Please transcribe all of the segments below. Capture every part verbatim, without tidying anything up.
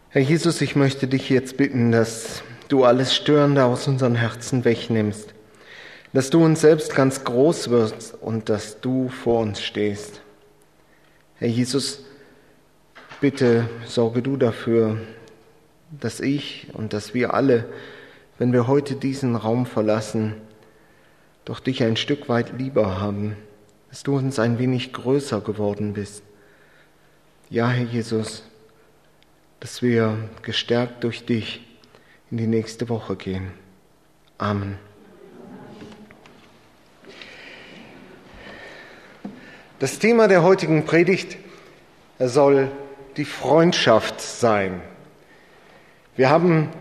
Herr Jesus, ich möchte dich jetzt bitten, dass du alles Störende aus unseren Herzen wegnimmst, dass du uns selbst ganz groß wirst und dass du vor uns stehst. Herr Jesus, bitte sorge du dafür, dass ich und dass wir alle, wenn wir heute diesen Raum verlassen, doch dich ein Stück weit lieber haben, dass du uns ein wenig größer geworden bist. Ja, Herr Jesus, dass wir gestärkt durch dich in die nächste Woche gehen. Amen. Das Thema der heutigen Predigt soll die Freundschaft sein. Wir haben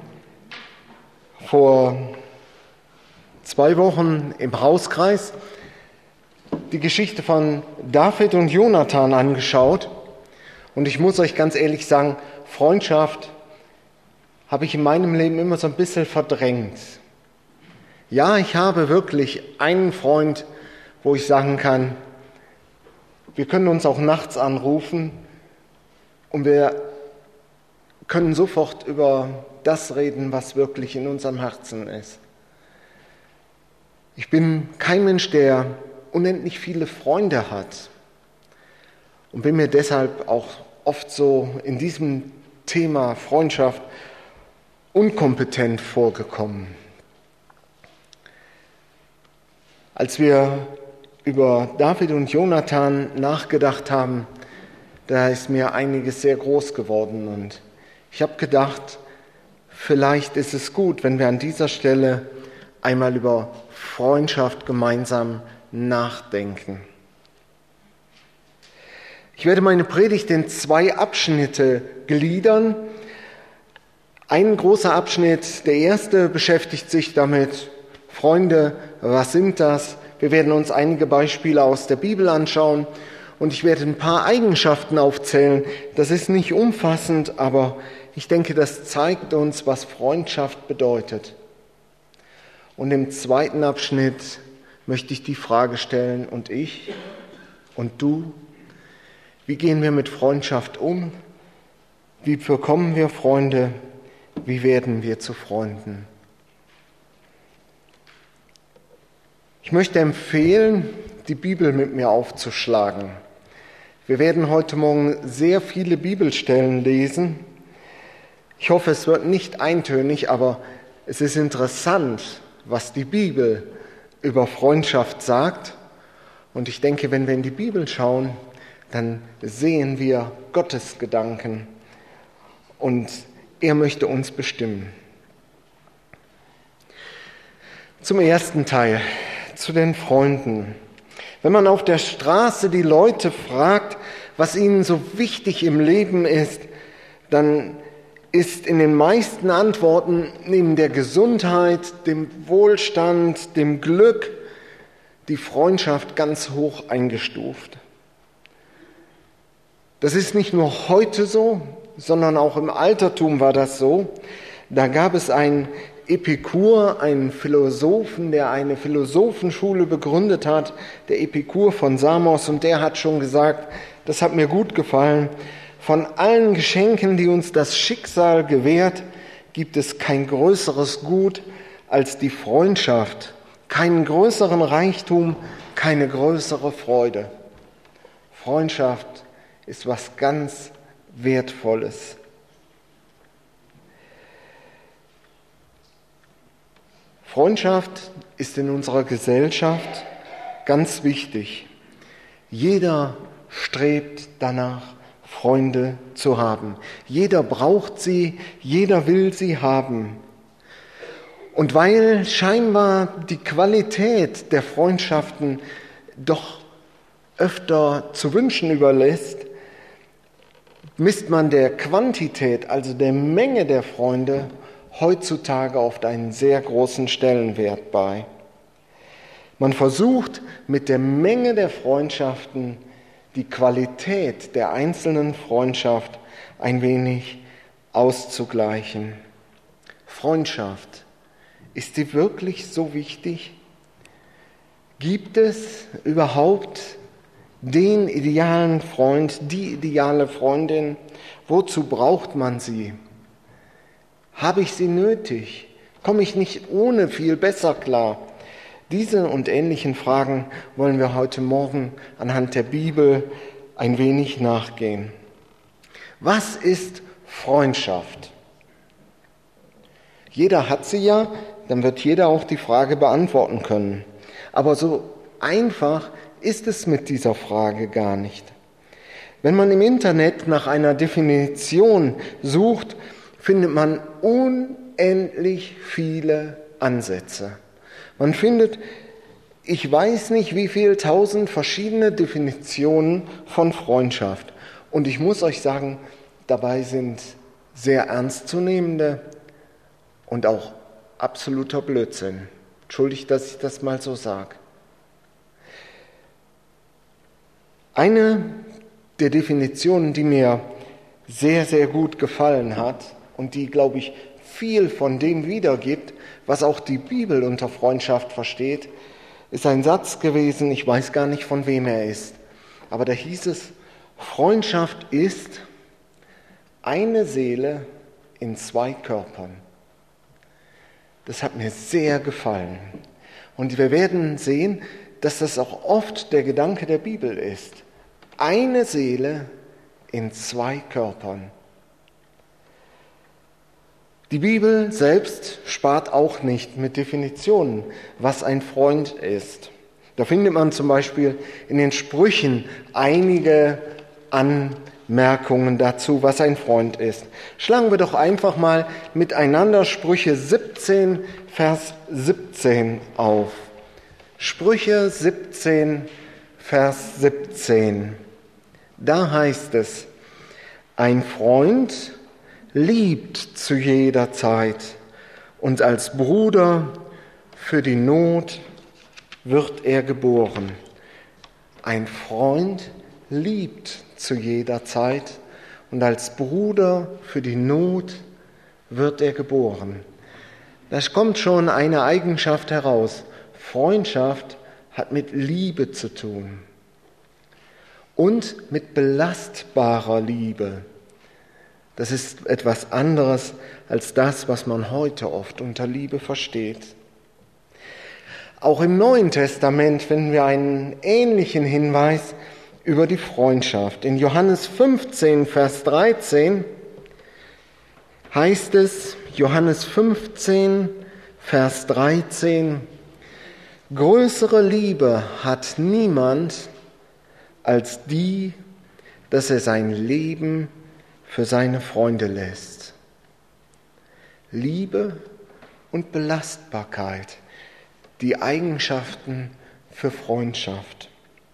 vor zwei Wochen im Hauskreis die Geschichte von David und Jonathan angeschaut. Und ich muss euch ganz ehrlich sagen, Freundschaft habe ich in meinem Leben immer so ein bisschen verdrängt. Ja, ich habe wirklich einen Freund, wo ich sagen kann, wir können uns auch nachts anrufen und wir können sofort über das reden, was wirklich in unserem Herzen ist. Ich bin kein Mensch, der unendlich viele Freunde hat und bin mir deshalb auch oft so in diesem Thema Freundschaft unkompetent vorgekommen. Als wir über David und Jonathan nachgedacht haben, da ist mir einiges sehr groß geworden und ich habe gedacht, vielleicht ist es gut, wenn wir an dieser Stelle einmal über Freundschaft gemeinsam nachdenken. Ich werde meine Predigt in zwei Abschnitte gliedern. Ein großer Abschnitt, der erste, beschäftigt sich damit, Freunde, was sind das? Wir werden uns einige Beispiele aus der Bibel anschauen und ich werde ein paar Eigenschaften aufzählen. Das ist nicht umfassend, aber ich denke, das zeigt uns, was Freundschaft bedeutet. Und im zweiten Abschnitt möchte ich die Frage stellen, und ich und du, wie gehen wir mit Freundschaft um? Wie bekommen wir Freunde? Wie werden wir zu Freunden? Ich möchte empfehlen, die Bibel mit mir aufzuschlagen. Wir werden heute Morgen sehr viele Bibelstellen lesen. Ich hoffe, es wird nicht eintönig, aber es ist interessant, was die Bibel über Freundschaft sagt. Und ich denke, wenn wir in die Bibel schauen, dann sehen wir Gottes Gedanken und er möchte uns bestimmen. Zum ersten Teil, zu den Freunden. Wenn man auf der Straße die Leute fragt, was ihnen so wichtig im Leben ist, dann ist in den meisten Antworten neben der Gesundheit, dem Wohlstand, dem Glück die Freundschaft ganz hoch eingestuft. Das ist nicht nur heute so, sondern auch im Altertum war das so. Da gab es einen Epikur, einen Philosophen, der eine Philosophenschule begründet hat, der Epikur von Samos, und der hat schon gesagt, das hat mir gut gefallen, von allen Geschenken, die uns das Schicksal gewährt, gibt es kein größeres Gut als die Freundschaft, keinen größeren Reichtum, keine größere Freude. Freundschaft ist was ganz Wertvolles. Freundschaft ist in unserer Gesellschaft ganz wichtig. Jeder strebt danach, Freunde zu haben. Jeder braucht sie, jeder will sie haben. Und weil scheinbar die Qualität der Freundschaften doch öfter zu wünschen überlässt, misst man der Quantität, also der Menge der Freunde, heutzutage oft einen sehr großen Stellenwert bei. Man versucht mit der Menge der Freundschaften die Qualität der einzelnen Freundschaft ein wenig auszugleichen. Freundschaft, ist die wirklich so wichtig? Gibt es überhaupt den idealen Freund, die ideale Freundin? Wozu braucht man sie? Habe ich sie nötig? Komme ich nicht ohne viel besser klar? Diese und ähnlichen Fragen wollen wir heute Morgen anhand der Bibel ein wenig nachgehen. Was ist Freundschaft? Jeder hat sie ja, dann wird jeder auch die Frage beantworten können. Aber so einfach ist es mit dieser Frage gar nicht. Wenn man im Internet nach einer Definition sucht, findet man unendlich viele Ansätze. Man findet, ich weiß nicht wie viel tausend verschiedene Definitionen von Freundschaft. Und ich muss euch sagen, dabei sind sehr ernstzunehmende und auch absoluter Blödsinn. Entschuldigt, dass ich das mal so sage. Eine der Definitionen, die mir sehr, sehr gut gefallen hat und die, glaube ich, viel von dem wiedergibt, was auch die Bibel unter Freundschaft versteht, ist ein Satz gewesen, ich weiß gar nicht, von wem er ist, aber da hieß es, Freundschaft ist eine Seele in zwei Körpern. Das hat mir sehr gefallen. Und wir werden sehen, dass das auch oft der Gedanke der Bibel ist. Eine Seele in zwei Körpern. Die Bibel selbst spart auch nicht mit Definitionen, was ein Freund ist. Da findet man zum Beispiel in den Sprüchen einige Anmerkungen dazu, was ein Freund ist. Schlagen wir doch einfach mal miteinander Sprüche siebzehn, Vers siebzehn auf. Sprüche siebzehn, Vers siebzehn. Da heißt es, ein Freund liebt zu jeder Zeit und als Bruder für die Not wird er geboren. Ein Freund liebt zu jeder Zeit und als Bruder für die Not wird er geboren. Da kommt schon eine Eigenschaft heraus. Freundschaft hat mit Liebe zu tun und mit belastbarer Liebe. Das ist etwas anderes als das, was man heute oft unter Liebe versteht. Auch im Neuen Testament finden wir einen ähnlichen Hinweis über die Freundschaft. In Johannes fünfzehn, Vers dreizehn heißt es, Johannes fünfzehn, Vers dreizehn, größere Liebe hat niemand als die, dass er sein Leben für seine Freunde lässt. Liebe und Belastbarkeit, die Eigenschaften für Freundschaft.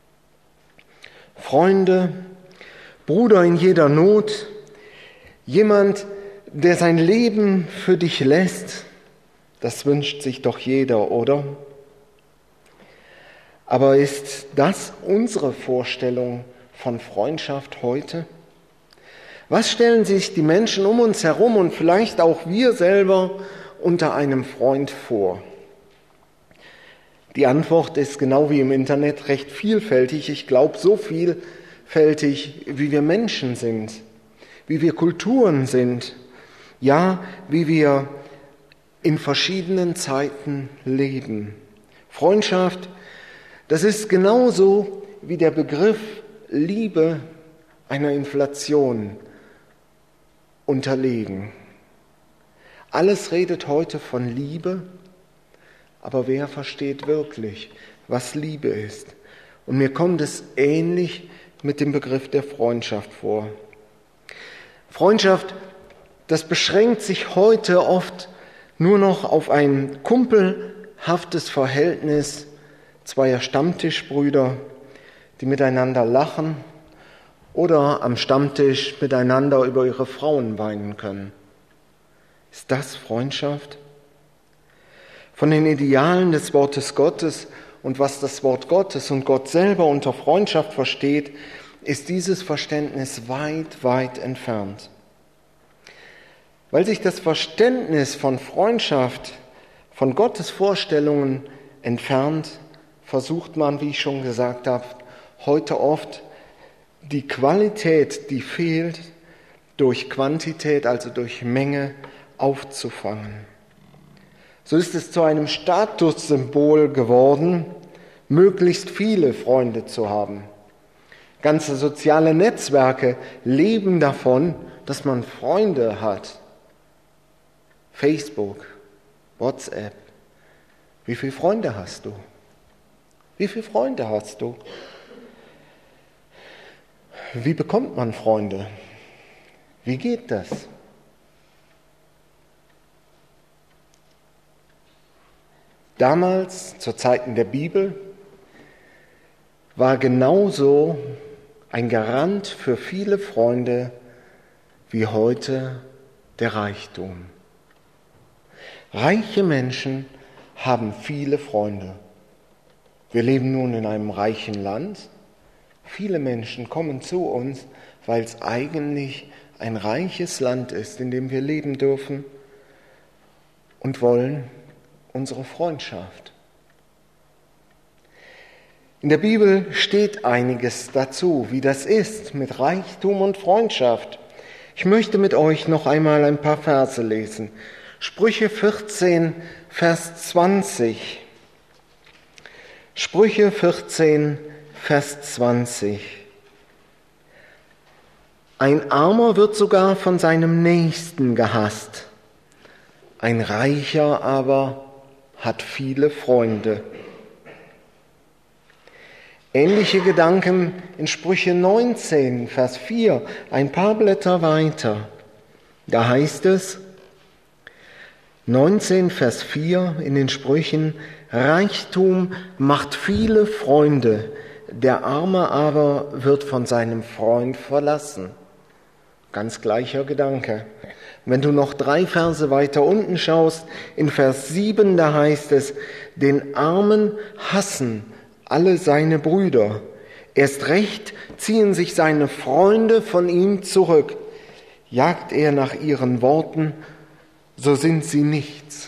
Freunde, Bruder in jeder Not, jemand, der sein Leben für dich lässt, das wünscht sich doch jeder, oder? Aber ist das unsere Vorstellung von Freundschaft heute? Was stellen sich die Menschen um uns herum und vielleicht auch wir selber unter einem Freund vor? Die Antwort ist genau wie im Internet recht vielfältig. Ich glaube, so vielfältig, wie wir Menschen sind, wie wir Kulturen sind, ja, wie wir in verschiedenen Zeiten leben. Freundschaft, das ist genauso wie der Begriff Liebe einer Inflation unterlegen. Alles redet heute von Liebe, aber wer versteht wirklich, was Liebe ist? Und mir kommt es ähnlich mit dem Begriff der Freundschaft vor. Freundschaft, das beschränkt sich heute oft nur noch auf ein kumpelhaftes Verhältnis zweier Stammtischbrüder, die miteinander lachen oder am Stammtisch miteinander über ihre Frauen weinen können. Ist das Freundschaft? Von den Idealen des Wortes Gottes und was das Wort Gottes und Gott selber unter Freundschaft versteht, ist dieses Verständnis weit, weit entfernt. Weil sich das Verständnis von Freundschaft von Gottes Vorstellungen entfernt, versucht man, wie ich schon gesagt habe, heute oft die Qualität, die fehlt, durch Quantität, also durch Menge, aufzufangen. So ist es zu einem Statussymbol geworden, möglichst viele Freunde zu haben. Ganze soziale Netzwerke leben davon, dass man Freunde hat. Facebook, WhatsApp. Wie viele Freunde hast du? Wie viele Freunde hast du? Wie bekommt man Freunde? Wie geht das? Damals, zu Zeiten der Bibel, war genauso ein Garant für viele Freunde wie heute der Reichtum. Reiche Menschen haben viele Freunde. Wir leben nun in einem reichen Land. Viele Menschen kommen zu uns, weil es eigentlich ein reiches Land ist, in dem wir leben dürfen und wollen unsere Freundschaft. In der Bibel steht einiges dazu, wie das ist mit Reichtum und Freundschaft. Ich möchte mit euch noch einmal ein paar Verse lesen. Sprüche vierzehn, Vers zwanzig. Sprüche vierzehn, Vers zwanzig. Ein Armer wird sogar von seinem Nächsten gehasst. Ein Reicher aber hat viele Freunde. Ähnliche Gedanken in Sprüche neunzehn, Vers vier, ein paar Blätter weiter. Da heißt es, neunzehn, Vers vier in den Sprüchen, Reichtum macht viele Freunde, der Arme aber wird von seinem Freund verlassen. Ganz gleicher Gedanke. Wenn du noch drei Verse weiter unten schaust, in Vers sieben, da heißt es, den Armen hassen alle seine Brüder. Erst recht ziehen sich seine Freunde von ihm zurück. Jagt er nach ihren Worten, so sind sie nichts.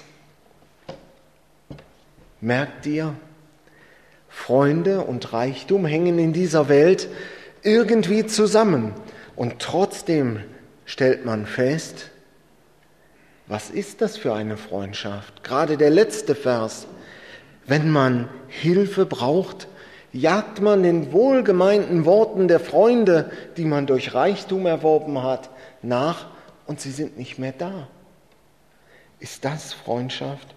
Merkt ihr, Freunde und Reichtum hängen in dieser Welt irgendwie zusammen. Und trotzdem stellt man fest, was ist das für eine Freundschaft? Gerade der letzte Vers. Wenn man Hilfe braucht, jagt man den wohlgemeinten Worten der Freunde, die man durch Reichtum erworben hat, nach und sie sind nicht mehr da. Ist das Freundschaft?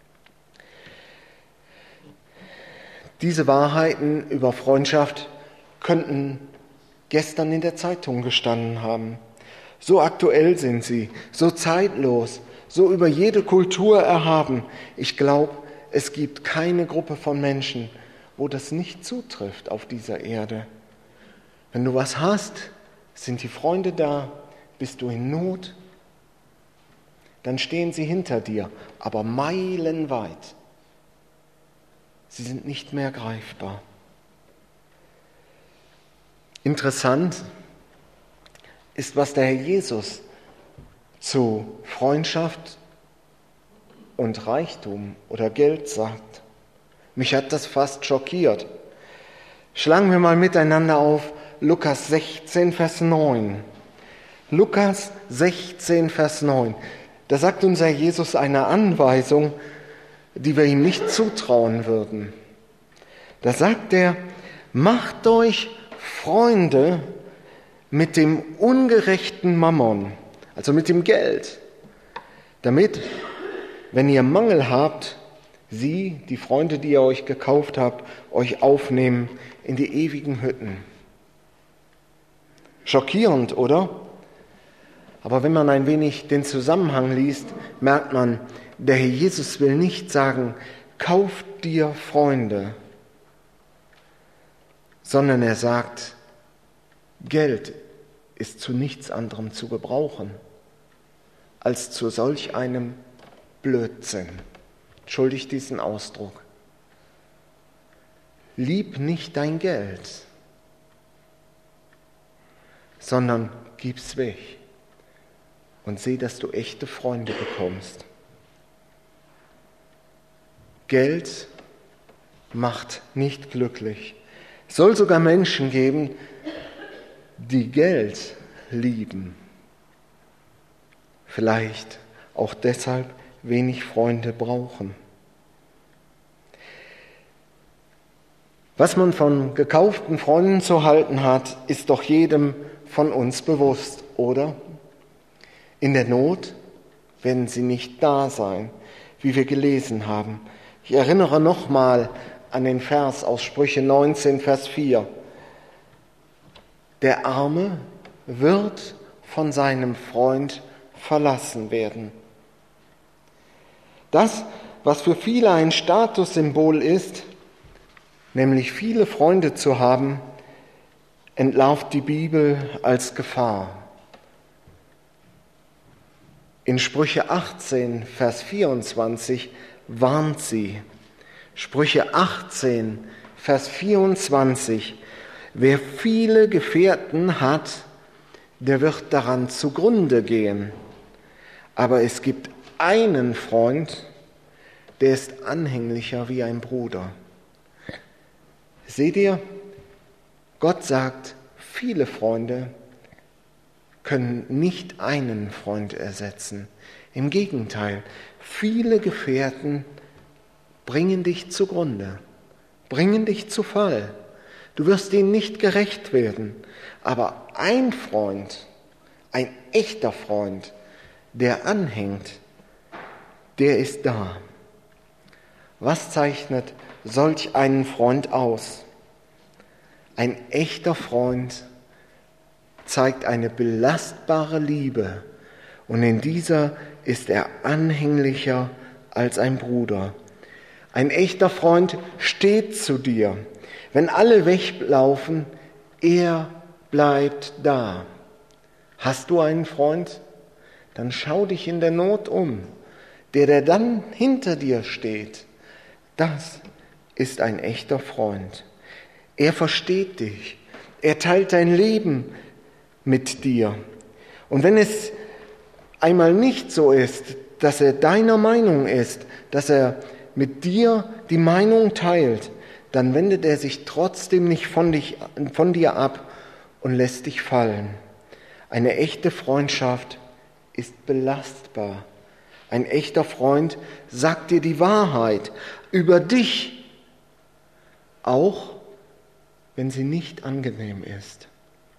Diese Wahrheiten über Freundschaft könnten gestern in der Zeitung gestanden haben. So aktuell sind sie, so zeitlos, so über jede Kultur erhaben. Ich glaube, es gibt keine Gruppe von Menschen, wo das nicht zutrifft auf dieser Erde. Wenn du was hast, sind die Freunde da, bist du in Not, dann stehen sie hinter dir, aber meilenweit. Sie sind nicht mehr greifbar. Interessant ist, was der Herr Jesus zu Freundschaft und Reichtum oder Geld sagt. Mich hat das fast schockiert. Schlagen wir mal miteinander auf Lukas sechzehn, Vers neun. Lukas sechzehn, Vers neun. Da sagt unser Jesus eine Anweisung, die wir ihm nicht zutrauen würden. Da sagt er, macht euch Freunde mit dem ungerechten Mammon, also mit dem Geld, damit, wenn ihr Mangel habt, sie, die Freunde, die ihr euch gekauft habt, euch aufnehmen in die ewigen Hütten. Schockierend, oder? Aber wenn man ein wenig den Zusammenhang liest, merkt man, der Herr Jesus will nicht sagen, kauft dir Freunde, sondern er sagt, Geld ist zu nichts anderem zu gebrauchen, als zu solch einem Blödsinn. Entschuldigt diesen Ausdruck. Lieb nicht dein Geld, sondern gib's weg und seh, dass du echte Freunde bekommst. Geld macht nicht glücklich. Es soll sogar Menschen geben, die Geld lieben. Vielleicht auch deshalb wenig Freunde brauchen. Was man von gekauften Freunden zu halten hat, ist doch jedem von uns bewusst, oder? In der Not werden sie nicht da sein, wie wir gelesen haben. Ich erinnere nochmal an den Vers aus Sprüche neunzehn, Vers vier. Der Arme wird von seinem Freund verlassen werden. Das, was für viele ein Statussymbol ist, nämlich viele Freunde zu haben, entlarvt die Bibel als Gefahr. In Sprüche achtzehn, Vers vierundzwanzig warnt sie. Sprüche achtzehn, Vers vierundzwanzig. Wer viele Gefährten hat, der wird daran zugrunde gehen. Aber es gibt einen Freund, der ist anhänglicher wie ein Bruder. Seht ihr, Gott sagt, viele Freunde können nicht einen Freund ersetzen. Im Gegenteil, viele Gefährten bringen dich zugrunde, bringen dich zu Fall. Du wirst ihnen nicht gerecht werden. Aber ein Freund, ein echter Freund, der anhängt, der ist da. Was zeichnet solch einen Freund aus? Ein echter Freund zeigt eine belastbare Liebe und in dieser ist er anhänglicher als ein Bruder. Ein echter Freund steht zu dir. Wenn alle weglaufen, er bleibt da. Hast du einen Freund? Dann schau dich in der Not um. Der, der dann hinter dir steht, das ist ein echter Freund. Er versteht dich. Er teilt dein Leben mit dir. Und wenn es einmal nicht so ist, dass er deiner Meinung ist, dass er mit dir die Meinung teilt, dann wendet er sich trotzdem nicht von, dich, von dir ab und lässt dich fallen. Eine echte Freundschaft ist belastbar. Ein echter Freund sagt dir die Wahrheit über dich, auch wenn sie nicht angenehm ist.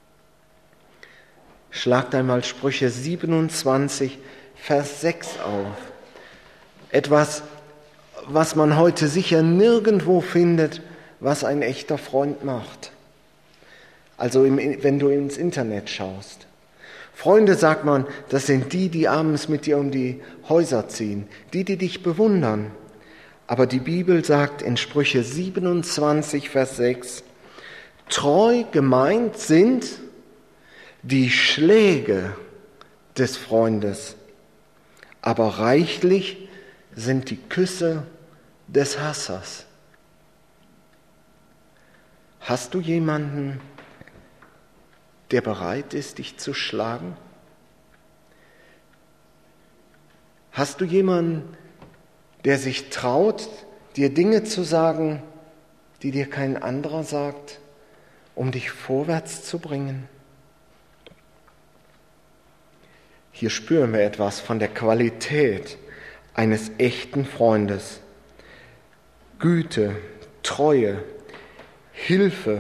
Schlagt einmal Sprüche siebenundzwanzig, Vers sechs auf. Etwas, was man heute sicher nirgendwo findet, was ein echter Freund macht. Also im, wenn du ins Internet schaust. Freunde, sagt man, das sind die, die abends mit dir um die Häuser ziehen, die, die dich bewundern. Aber die Bibel sagt in Sprüche siebenundzwanzig, Vers sechs, treu gemeint sind die Schläge des Freundes, aber reichlich sind die Küsse des Hassers. Hast du jemanden, der bereit ist, dich zu schlagen? Hast du jemanden, der sich traut, dir Dinge zu sagen, die dir kein anderer sagt, um dich vorwärts zu bringen? Hier spüren wir etwas von der Qualität eines echten Freundes. Güte, Treue, Hilfe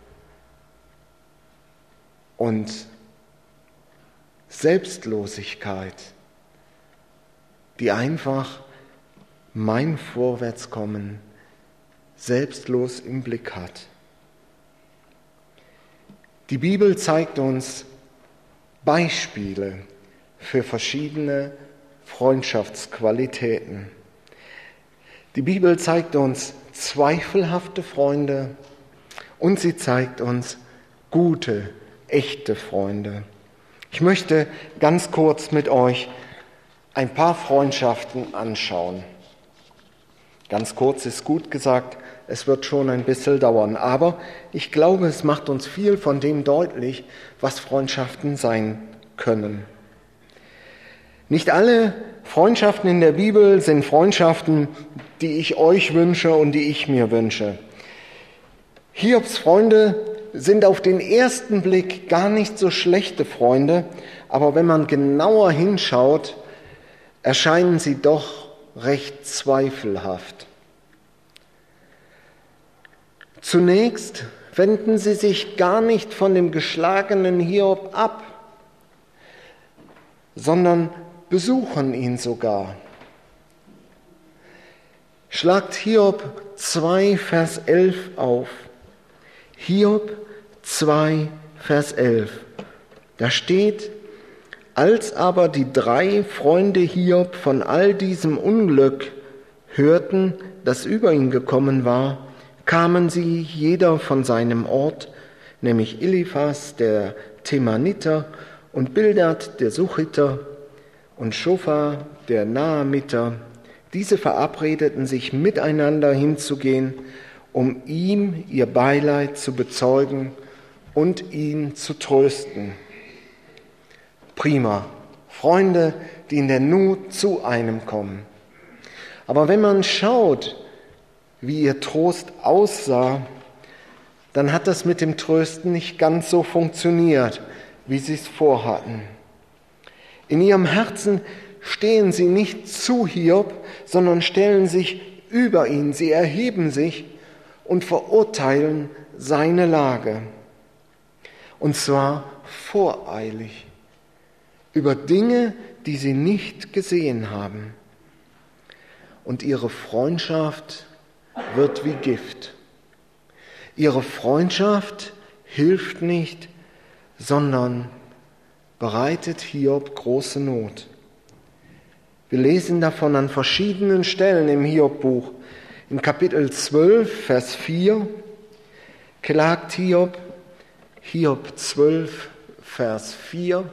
und Selbstlosigkeit, die einfach mein Vorwärtskommen selbstlos im Blick hat. Die Bibel zeigt uns Beispiele für verschiedene Freundschaftsqualitäten. Die Bibel zeigt uns zweifelhafte Freunde und sie zeigt uns gute, echte Freunde. Ich möchte ganz kurz mit euch ein paar Freundschaften anschauen. Ganz kurz ist gut gesagt, es wird schon ein bisschen dauern, aber ich glaube, es macht uns viel von dem deutlich, was Freundschaften sein können. Nicht alle Freundschaften in der Bibel sind Freundschaften, die ich euch wünsche und die ich mir wünsche. Hiobs Freunde sind auf den ersten Blick gar nicht so schlechte Freunde, aber wenn man genauer hinschaut, erscheinen sie doch recht zweifelhaft. Zunächst wenden sie sich gar nicht von dem geschlagenen Hiob ab, sondern besuchen ihn sogar. Schlagt Hiob zwei, Vers elf auf. Hiob zwei, Vers elf. Da steht: Als aber die drei Freunde Hiob von all diesem Unglück hörten, das über ihn gekommen war, kamen sie jeder von seinem Ort, nämlich Eliphas der Temaniter und Bildad der Suchiter und Schofa der Naamiter. Diese verabredeten sich miteinander hinzugehen, um ihm ihr Beileid zu bezeugen und ihn zu trösten. Prima, Freunde, die in der Not zu einem kommen. Aber wenn man schaut, wie ihr Trost aussah, dann hat das mit dem Trösten nicht ganz so funktioniert, wie sie es vorhatten. In ihrem Herzen stehen sie nicht zu Hiob, sondern stellen sich über ihn. Sie erheben sich und verurteilen seine Lage. Und zwar voreilig, über Dinge, die sie nicht gesehen haben. Und ihre Freundschaft wird wie Gift. Ihre Freundschaft hilft nicht, sondern bereitet Hiob große Not. Wir lesen davon an verschiedenen Stellen im Hiob-Buch. In Kapitel zwölf, Vers vier, klagt Hiob, Hiob zwölf, Vers vier.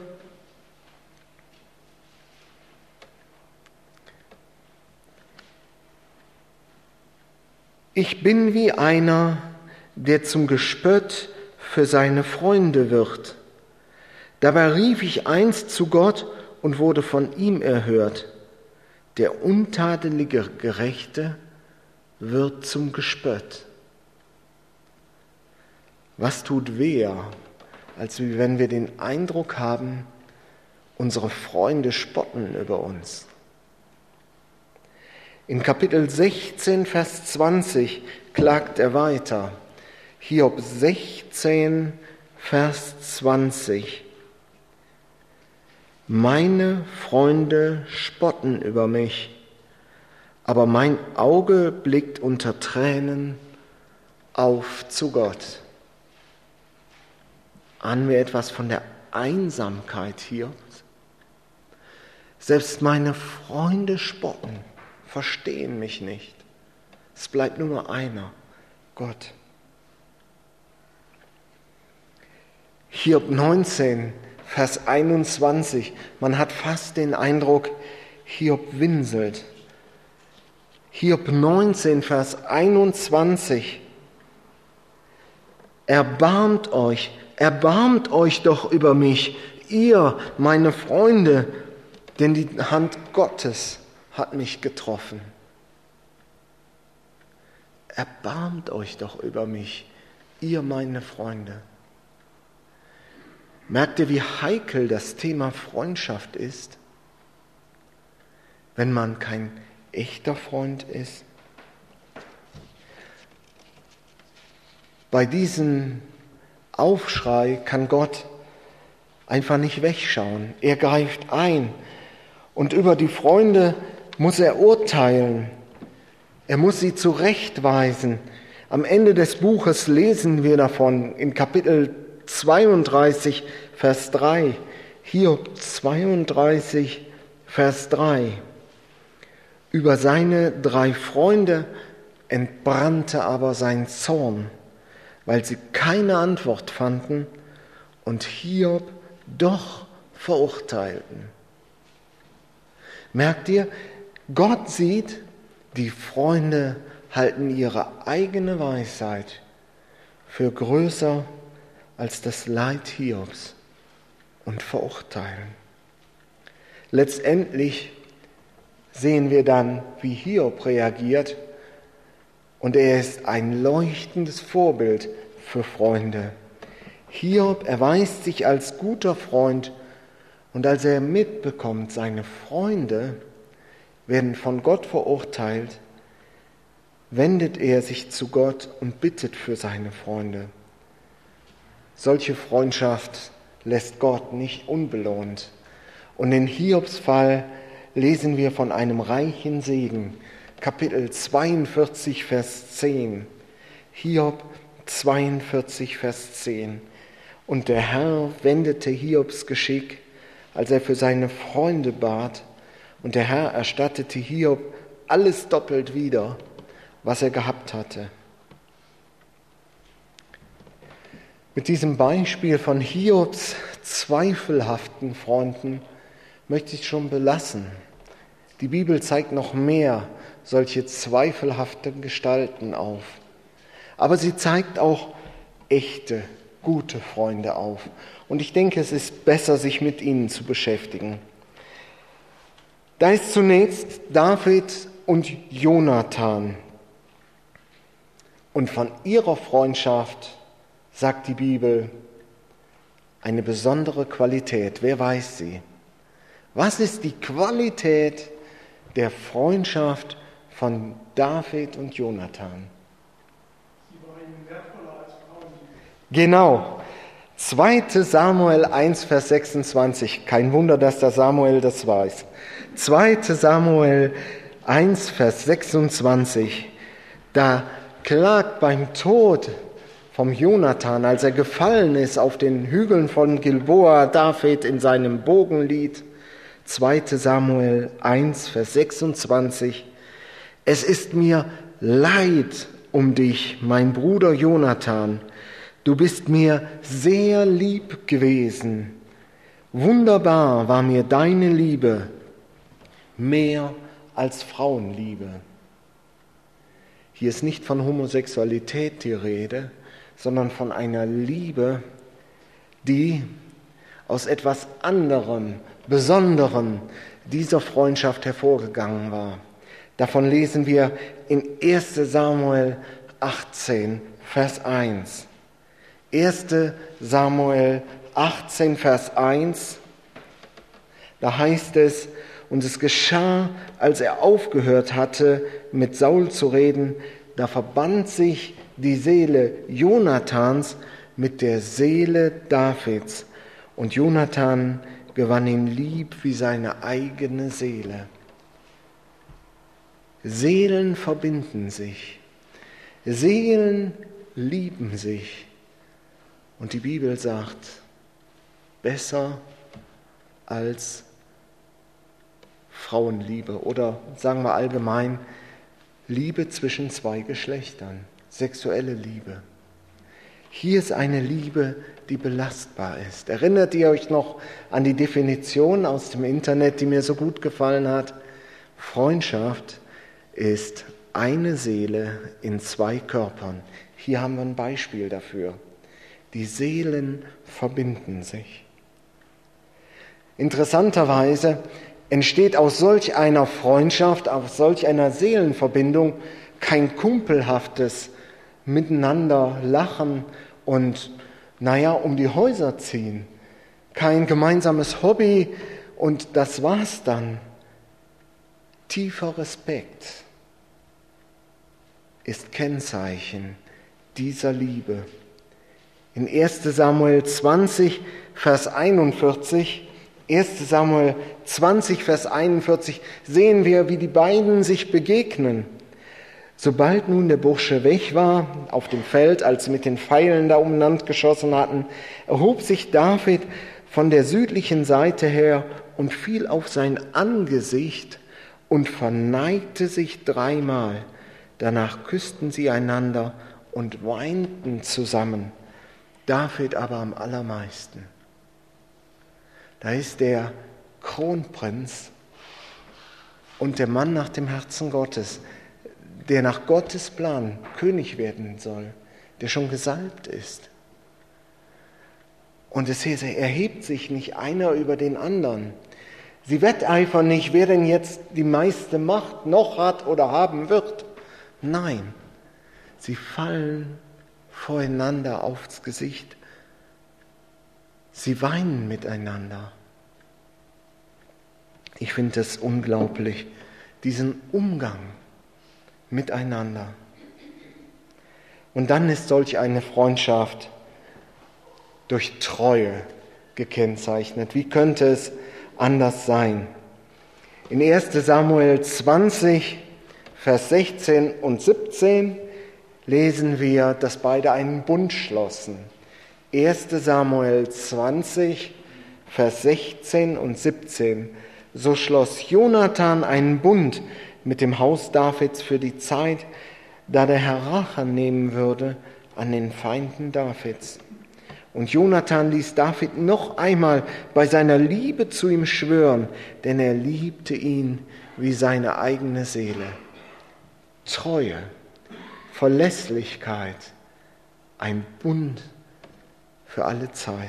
Ich bin wie einer, der zum Gespött für seine Freunde wird. Dabei rief ich einst zu Gott und wurde von ihm erhört. Der untadelige Gerechte wird zum Gespött. Was tut weher, als wenn wir den Eindruck haben, unsere Freunde spotten über uns? In Kapitel sechzehn, Vers zwanzig klagt er weiter. Hiob sechzehn, Vers zwanzig. Meine Freunde spotten über mich, aber mein Auge blickt unter Tränen auf zu Gott. Ahnen wir etwas von der Einsamkeit Hiobs? Selbst meine Freunde spotten, verstehen mich nicht. Es bleibt nur einer, Gott. Hiob neunzehn, Vers einundzwanzig. Man hat fast den Eindruck, Hiob winselt. Hiob neunzehn, Vers einundzwanzig. Erbarmt euch, erbarmt euch doch über mich, ihr, meine Freunde, denn die Hand Gottes hat mich getroffen. Erbarmt euch doch über mich, ihr, meine Freunde. Merkt ihr, wie heikel das Thema Freundschaft ist, wenn man kein echter Freund ist? Bei diesem Aufschrei kann Gott einfach nicht wegschauen. Er greift ein und über die Freunde muss er urteilen. Er muss sie zurechtweisen. Am Ende des Buches lesen wir davon in Kapitel zweiunddreißig, Vers drei. Hiob zweiunddreißig, Vers drei. Über seine drei Freunde entbrannte aber sein Zorn, weil sie keine Antwort fanden und Hiob doch verurteilten. Merkt ihr, Gott sieht, die Freunde halten ihre eigene Weisheit für größer als das Leid Hiobs und verurteilen. Letztendlich sehen wir dann, wie Hiob reagiert, und er ist ein leuchtendes Vorbild für Freunde. Hiob erweist sich als guter Freund, und als er mitbekommt, seine Freunde werden von Gott verurteilt, wendet er sich zu Gott und bittet für seine Freunde. Solche Freundschaft lässt Gott nicht unbelohnt. Und in Hiobs Fall lesen wir von einem reichen Segen. Kapitel zweiundvierzig, Vers zehn. Hiob zweiundvierzig, Vers zehn. Und der Herr wendete Hiobs Geschick, als er für seine Freunde bat. Und der Herr erstattete Hiob alles doppelt wieder, was er gehabt hatte. Mit diesem Beispiel von Hiobs zweifelhaften Freunden möchte ich schon belassen. Die Bibel zeigt noch mehr solche zweifelhafte Gestalten auf. Aber sie zeigt auch echte, gute Freunde auf. Und ich denke, es ist besser, sich mit ihnen zu beschäftigen. Da ist zunächst David und Jonathan. Und von ihrer Freundschaft sagt die Bibel eine besondere Qualität. Wer weiß sie? Was ist die Qualität der Freundschaft von David und Jonathan? Sie war ihnen wertvoller als Frauen. Genau. zweiter Samuel eins, Vers sechsundzwanzig. Kein Wunder, dass der Samuel das weiß. zweiter Samuel eins, Vers sechsundzwanzig. Da klagt beim Tod vom Jonathan, als er gefallen ist auf den Hügeln von Gilboa, David in seinem Bogenlied. zweiter Samuel eins, Vers sechsundzwanzig. Es ist mir leid um dich, mein Bruder Jonathan. Du bist mir sehr lieb gewesen. Wunderbar war mir deine Liebe, mehr als Frauenliebe. Hier ist nicht von Homosexualität die Rede, sondern von einer Liebe, die aus etwas anderem, Besonderem dieser Freundschaft hervorgegangen war. Davon lesen wir in erster Samuel achtzehn, Vers eins. erster Samuel achtzehn, Vers eins, da heißt es, und es geschah, als er aufgehört hatte, mit Saul zu reden, da verband sich die Seele Jonathans mit der Seele Davids. Und Jonathan gewann ihn lieb wie seine eigene Seele. Seelen verbinden sich. Seelen lieben sich. Und die Bibel sagt, besser als Frauenliebe oder sagen wir allgemein, Liebe zwischen zwei Geschlechtern, sexuelle Liebe. Hier ist eine Liebe, die belastbar ist. Erinnert ihr euch noch an die Definition aus dem Internet, die mir so gut gefallen hat? Freundschaft ist eine Seele in zwei Körpern. Hier haben wir ein Beispiel dafür. Die Seelen verbinden sich. Interessanterweise entsteht aus solch einer Freundschaft, aus solch einer Seelenverbindung kein kumpelhaftes Miteinander lachen und, naja, um die Häuser ziehen. Kein gemeinsames Hobby und das war's dann. Tiefer Respekt ist Kennzeichen dieser Liebe. In erster Samuel zwanzig, Vers einundvierzig, erster Samuel zwanzig, Vers einundvierzig, sehen wir, wie die beiden sich begegnen. Sobald nun der Bursche weg war, auf dem Feld, als sie mit den Pfeilen da umeinander geschossen hatten, erhob sich David von der südlichen Seite her und fiel auf sein Angesicht und verneigte sich dreimal. Danach küssten sie einander und weinten zusammen. David aber am allermeisten. Da ist der Kronprinz und der Mann nach dem Herzen Gottes, der nach Gottes Plan König werden soll, der schon gesalbt ist. Und es erhebt sich nicht einer über den anderen. Sie wetteifern nicht, wer denn jetzt die meiste Macht noch hat oder haben wird. Nein, sie fallen voreinander aufs Gesicht. Sie weinen miteinander. Ich finde das unglaublich, diesen Umgang miteinander. Und dann ist solch eine Freundschaft durch Treue gekennzeichnet. Wie könnte es anders sein? In erster Samuel zwanzig, Vers sechzehn und siebzehn lesen wir, dass beide einen Bund schlossen. erster Samuel zwanzig, Vers sechzehn und siebzehn. So schloss Jonathan einen Bund mit dem Haus Davids für die Zeit, da der Herr Rache nehmen würde an den Feinden Davids. Und Jonathan ließ David noch einmal bei seiner Liebe zu ihm schwören, denn er liebte ihn wie seine eigene Seele. Treue, Verlässlichkeit, ein Bund für alle Zeit.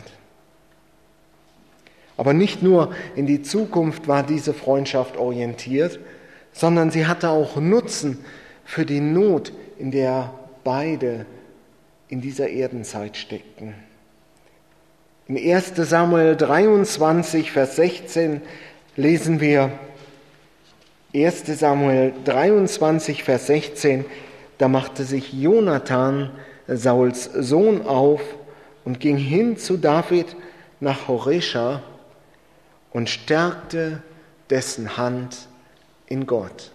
Aber nicht nur in die Zukunft war diese Freundschaft orientiert, sondern sie hatte auch Nutzen für die Not, in der beide in dieser Erdenzeit steckten. In erster Samuel dreiundzwanzig, Vers sechzehn lesen wir, erster Samuel dreiundzwanzig, Vers sechzehn, da machte sich Jonathan, Sauls Sohn, auf und ging hin zu David nach Horesha und stärkte dessen Hand in Gott.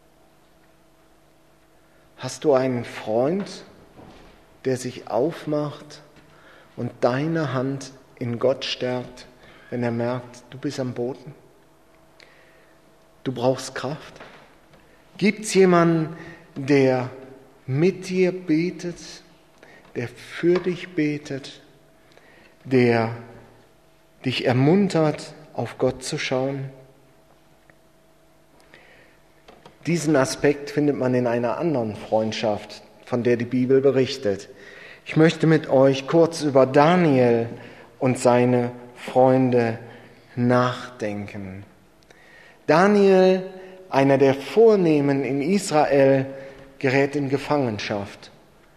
Hast du einen Freund, der sich aufmacht und deine Hand in Gott stärkt, wenn er merkt, du bist am Boden? Du brauchst Kraft. Gibt es jemanden, der mit dir betet, der für dich betet, der dich ermuntert, auf Gott zu schauen? Diesen Aspekt findet man in einer anderen Freundschaft, von der die Bibel berichtet. Ich möchte mit euch kurz über Daniel und seine Freunde nachdenken. Daniel, einer der Vornehmen in Israel, gerät in Gefangenschaft.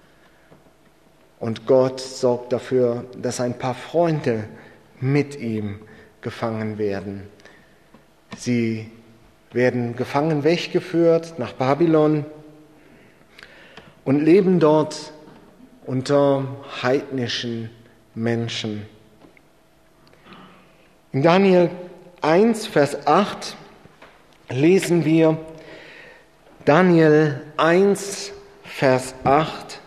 Und Gott sorgt dafür, dass ein paar Freunde mit ihm gefangen werden. Sie werden gefangen weggeführt nach Babylon und leben dort unter heidnischen Menschen. In Daniel eins, Vers acht lesen wir, Daniel eins, Vers acht,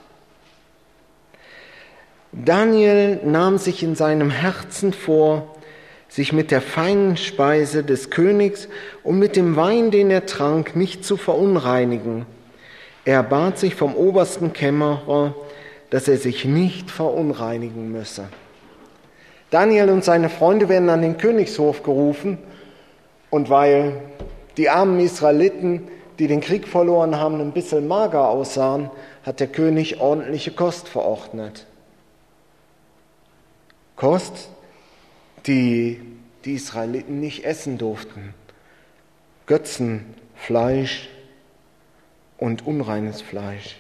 Daniel nahm sich in seinem Herzen vor, sich mit der feinen Speise des Königs und mit dem Wein, den er trank, nicht zu verunreinigen. Er bat sich vom obersten Kämmerer, dass er sich nicht verunreinigen müsse. Daniel und seine Freunde werden an den Königshof gerufen, und weil die armen Israeliten, die den Krieg verloren haben, ein bisschen mager aussahen, hat der König ordentliche Kost verordnet. Kost, die die Israeliten nicht essen durften. Götzenfleisch und unreines Fleisch.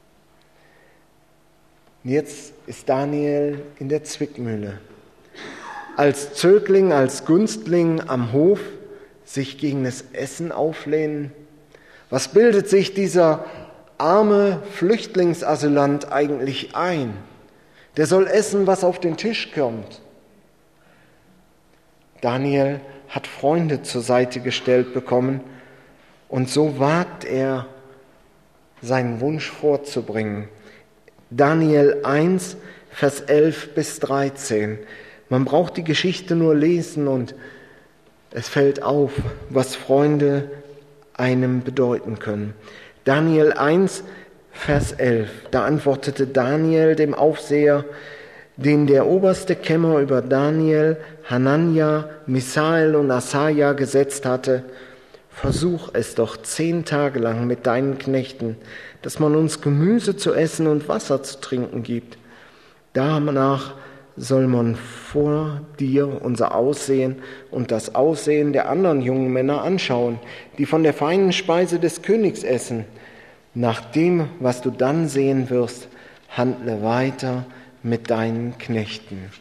Und jetzt ist Daniel in der Zwickmühle. Als Zögling, als Günstling am Hof sich gegen das Essen auflehnen. Was bildet sich dieser arme Flüchtlingsasylant eigentlich ein? Der soll essen, was auf den Tisch kommt. Daniel hat Freunde zur Seite gestellt bekommen und so wagt er, seinen Wunsch vorzubringen. Daniel eins, Vers elf bis dreizehn. Man braucht die Geschichte nur lesen und es fällt auf, was Freunde einem bedeuten können. Daniel eins, Vers elf. Da antwortete Daniel dem Aufseher, den der oberste Kämmerer über Daniel, Hanania, Misael und Asaja gesetzt hatte: Versuch es doch zehn Tage lang mit deinen Knechten, dass man uns Gemüse zu essen und Wasser zu trinken gibt. Danach soll man vor dir unser Aussehen und das Aussehen der anderen jungen Männer anschauen, die von der feinen Speise des Königs essen. Nach dem, was du dann sehen wirst, handle weiter mit deinen Knechten.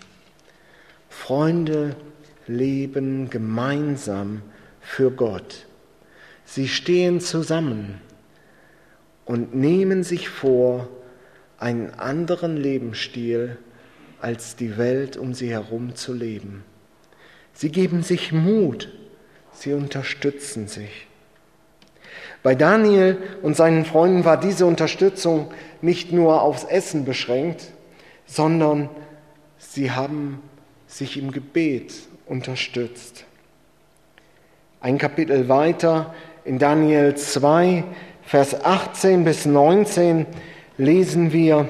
Freunde leben gemeinsam für Gott. Sie stehen zusammen und nehmen sich vor, einen anderen Lebensstil als die Welt um sie herum zu leben. Sie geben sich Mut, sie unterstützen sich. Bei Daniel und seinen Freunden war diese Unterstützung nicht nur aufs Essen beschränkt, sondern sie haben sich im Gebet unterstützt. Ein Kapitel weiter, in Daniel zwei, Vers achtzehn bis neunzehn, lesen wir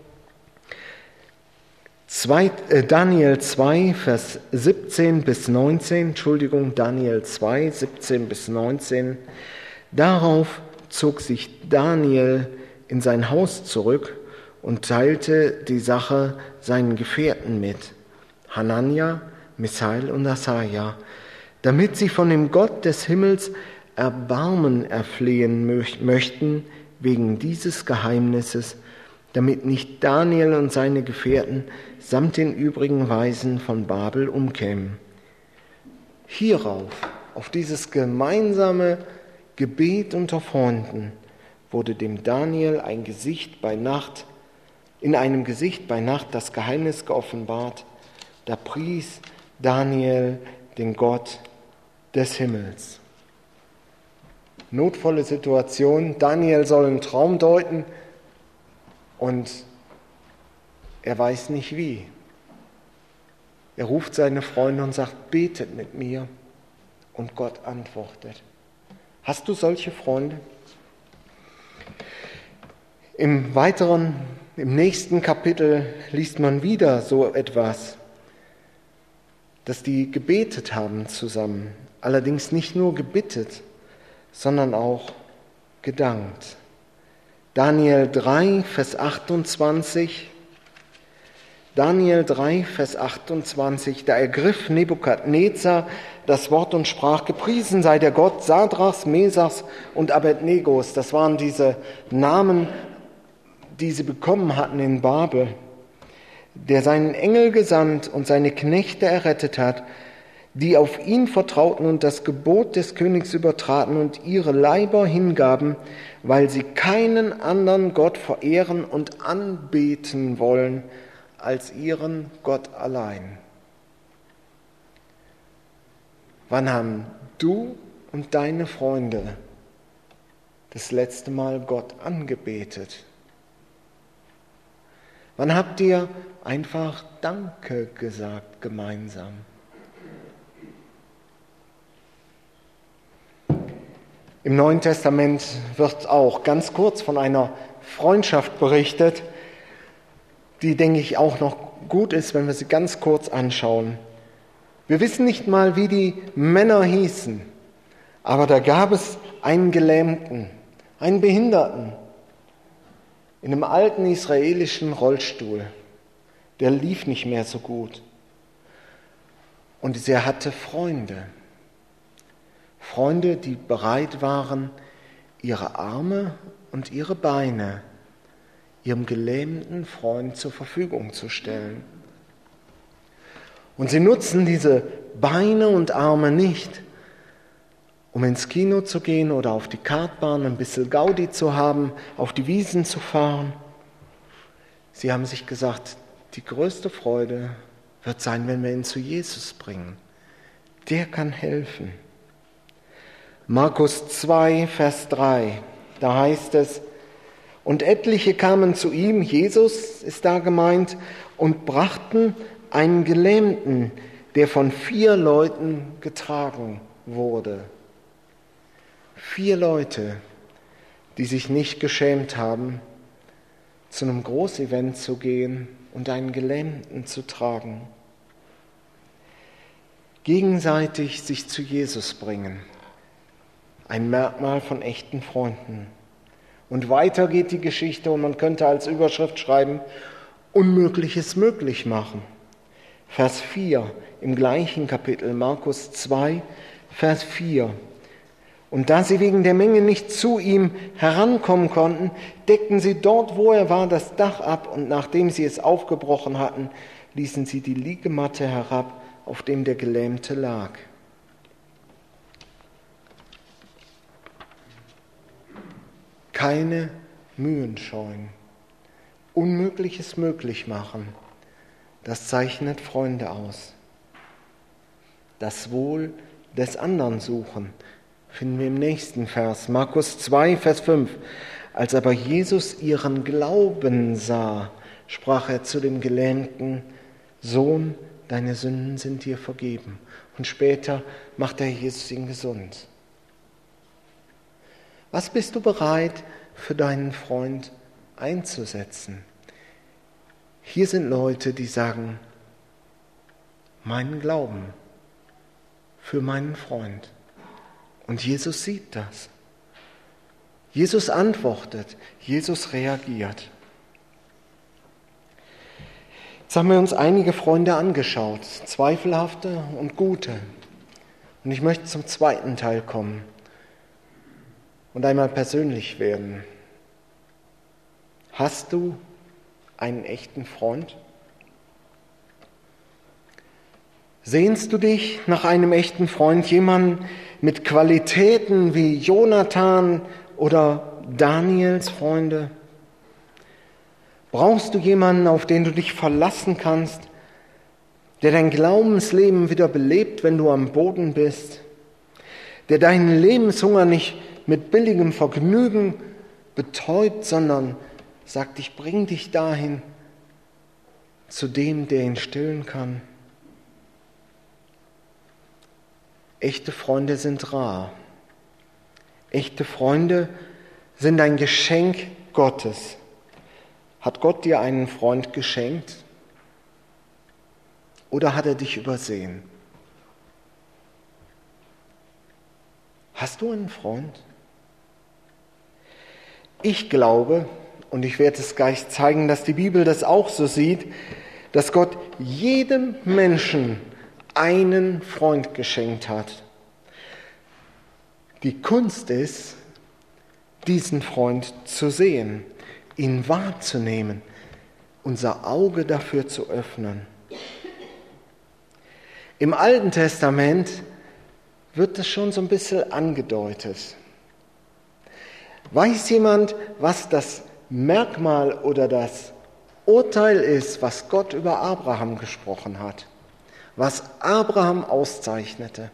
zwei, äh, Daniel zwei, Vers siebzehn bis neunzehn, Entschuldigung, Daniel zwei, siebzehn bis neunzehn. Darauf zog sich Daniel in sein Haus zurück und teilte die Sache seinen Gefährten mit, Hanania, Misael und Asaja, damit sie von dem Gott des Himmels Erbarmen erflehen möchten wegen dieses Geheimnisses, damit nicht Daniel und seine Gefährten samt den übrigen Weisen von Babel umkämen. Hierauf, auf dieses gemeinsame Gebet unter Freunden, wurde dem Daniel ein Gesicht bei Nacht, in einem Gesicht bei Nacht das Geheimnis geoffenbart. Da pries Daniel den Gott des Himmels. Notvolle Situation. Daniel soll einen Traum deuten und er weiß nicht wie. Er ruft seine Freunde und sagt, betet mit mir, und Gott antwortet. Hast du solche Freunde? Im weiteren, im nächsten Kapitel liest man wieder so etwas, dass die gebetet haben zusammen. Allerdings nicht nur gebittet, sondern auch gedankt. Daniel drei, Vers achtundzwanzig. Daniel drei, Vers achtundzwanzig. Da ergriff Nebukadnezar das Wort und sprach, gepriesen sei der Gott Sadrachs, Mesachs und Abednegos. Das waren diese Namen, die sie bekommen hatten in Babel, der seinen Engel gesandt und seine Knechte errettet hat, die auf ihn vertrauten und das Gebot des Königs übertraten und ihre Leiber hingaben, weil sie keinen anderen Gott verehren und anbeten wollen als ihren Gott allein. Wann haben du und deine Freunde das letzte Mal Gott angebetet? Wann habt ihr einfach Danke gesagt gemeinsam? Im Neuen Testament wird auch ganz kurz von einer Freundschaft berichtet, die, denke ich, auch noch gut ist, wenn wir sie ganz kurz anschauen. Wir wissen nicht mal, wie die Männer hießen, aber da gab es einen Gelähmten, einen Behinderten in einem alten israelischen Rollstuhl. Der lief nicht mehr so gut. Und er hatte Freunde. Freunde, die bereit waren, ihre Arme und ihre Beine ihrem gelähmten Freund zur Verfügung zu stellen. Und sie nutzen diese Beine und Arme nicht, um ins Kino zu gehen oder auf die Kartbahn ein bisschen Gaudi zu haben, auf die Wiesen zu fahren. Sie haben sich gesagt, die größte Freude wird sein, wenn wir ihn zu Jesus bringen. Der kann helfen. Markus zwei, Vers drei, da heißt es, und etliche kamen zu ihm, Jesus ist da gemeint, und brachten einen Gelähmten, der von vier Leuten getragen wurde. Vier Leute, die sich nicht geschämt haben, zu einem Großevent zu gehen und einen Gelähmten zu tragen. Gegenseitig sich zu Jesus bringen. Ein Merkmal von echten Freunden. Und weiter geht die Geschichte und man könnte als Überschrift schreiben, Unmögliches möglich machen. Vers vier im gleichen Kapitel, Markus zwei, Vers vier. Und da sie wegen der Menge nicht zu ihm herankommen konnten, deckten sie dort, wo er war, das Dach ab und nachdem sie es aufgebrochen hatten, ließen sie die Liegematte herab, auf dem der Gelähmte lag. keine Mühen scheuen. Unmögliches möglich machen, das zeichnet Freunde aus. Das Wohl des anderen suchen, finden wir im nächsten Vers, Markus zwei, Vers fünf. Als aber Jesus ihren Glauben sah, sprach er zu dem Gelähmten: Sohn, deine Sünden sind dir vergeben. Und später macht er Jesus ihn gesund. Was bist du bereit für deinen Freund einzusetzen? Hier sind Leute, die sagen: meinen Glauben für meinen Freund. Und Jesus sieht das. Jesus antwortet, Jesus reagiert. Jetzt haben wir uns einige Freunde angeschaut, zweifelhafte und gute. Und ich möchte zum zweiten Teil kommen und einmal persönlich werden. Hast du einen echten Freund? Sehnst du dich nach einem echten Freund, jemanden mit Qualitäten wie Jonathan oder Daniels Freunde? Brauchst du jemanden, auf den du dich verlassen kannst, der dein Glaubensleben wieder belebt, wenn du am Boden bist, der deinen Lebenshunger nicht mit billigem Vergnügen betäubt, sondern sagt, ich bring dich dahin zu dem, der ihn stillen kann? Echte Freunde sind rar. Echte Freunde sind ein Geschenk Gottes. Hat Gott dir einen Freund geschenkt? Oder hat er dich übersehen? Hast du einen Freund? Ich glaube, und ich werde es gleich zeigen, dass die Bibel das auch so sieht, dass Gott jedem Menschen einen Freund geschenkt hat. Die Kunst ist, diesen Freund zu sehen, ihn wahrzunehmen, unser Auge dafür zu öffnen. Im Alten Testament wird das schon so ein bisschen angedeutet. Weiß jemand, was das Merkmal oder das Urteil ist, was Gott über Abraham gesprochen hat? Was Abraham auszeichnete?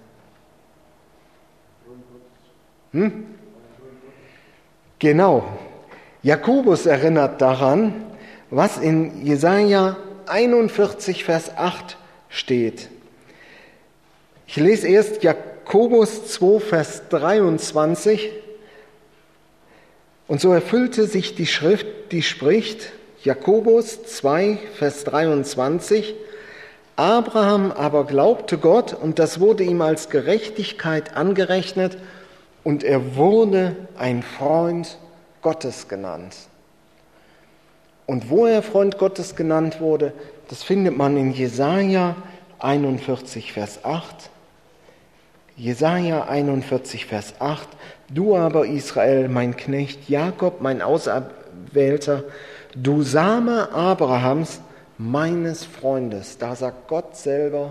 Hm? Genau. Jakobus erinnert daran, was in Jesaja einundvierzig, Vers acht steht. Ich lese erst Jakobus zwei, Vers dreiundzwanzig. Und so erfüllte sich die Schrift, die spricht, Jakobus zwei, Vers dreiundzwanzig, Abraham aber glaubte Gott, und das wurde ihm als Gerechtigkeit angerechnet, und er wurde ein Freund Gottes genannt. Und wo er Freund Gottes genannt wurde, das findet man in Jesaja einundvierzig, Vers acht. Jesaja einundvierzig, Vers acht. Du aber, Israel, mein Knecht, Jakob, mein Auserwählter, du Same Abrahams, meines Freundes. Da sagt Gott selber,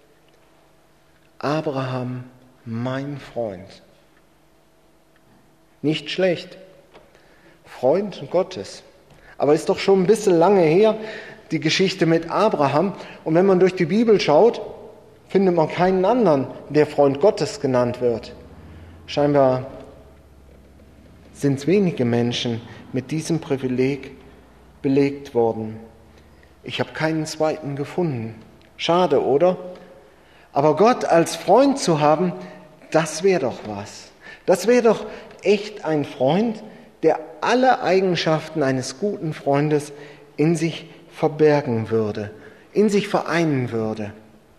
Abraham, mein Freund. Nicht schlecht. Freund Gottes. Aber ist doch schon ein bisschen lange her, die Geschichte mit Abraham. Und wenn man durch die Bibel schaut, findet man keinen anderen, der Freund Gottes genannt wird. Scheinbar sind wenige Menschen mit diesem Privileg belegt worden. Ich habe keinen zweiten gefunden. Schade, oder? Aber Gott als Freund zu haben, das wäre doch was. Das wäre doch echt ein Freund, der alle Eigenschaften eines guten Freundes in sich verbergen würde, in sich vereinen würde.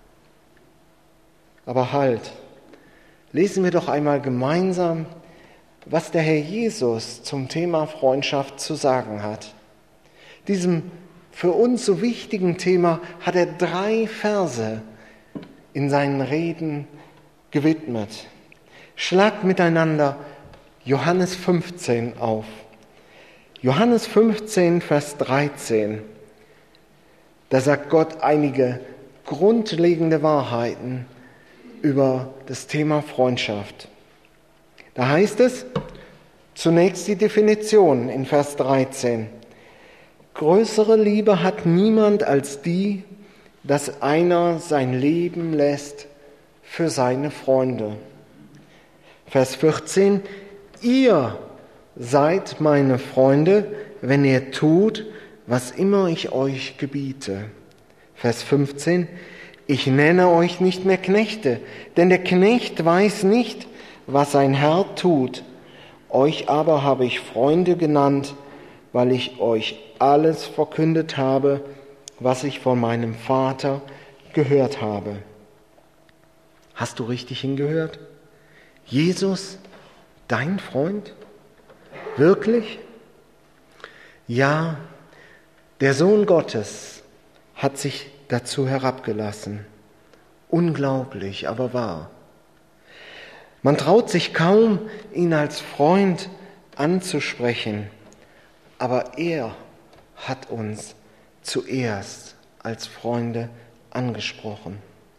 Aber halt, lesen wir doch einmal gemeinsam, was der Herr Jesus zum Thema Freundschaft zu sagen hat. Diesem für uns so wichtigen Thema hat er drei Verse in seinen Reden gewidmet. Schlagt miteinander Johannes fünfzehn auf. Johannes fünfzehn, Vers dreizehn. Da sagt Gott einige grundlegende Wahrheiten über das Thema Freundschaft. Da heißt es, Zunächst die Definition in Vers dreizehn. Größere Liebe hat niemand als die, dass einer sein Leben lässt für seine Freunde. Vers vierzehn. Ihr seid meine Freunde, wenn ihr tut, was immer ich euch gebiete. Vers fünfzehn. Ich nenne euch nicht mehr Knechte, denn der Knecht weiß nicht, was sein Herr tut. Euch aber habe ich Freunde genannt, weil ich euch alles verkündet habe, was ich von meinem Vater gehört habe. Hast du richtig hingehört? Jesus, dein Freund? Wirklich? Ja, der Sohn Gottes hat sich dazu herabgelassen. Unglaublich, aber wahr. Man traut sich kaum, ihn als Freund anzusprechen, aber er hat uns zuerst als Freunde angesprochen.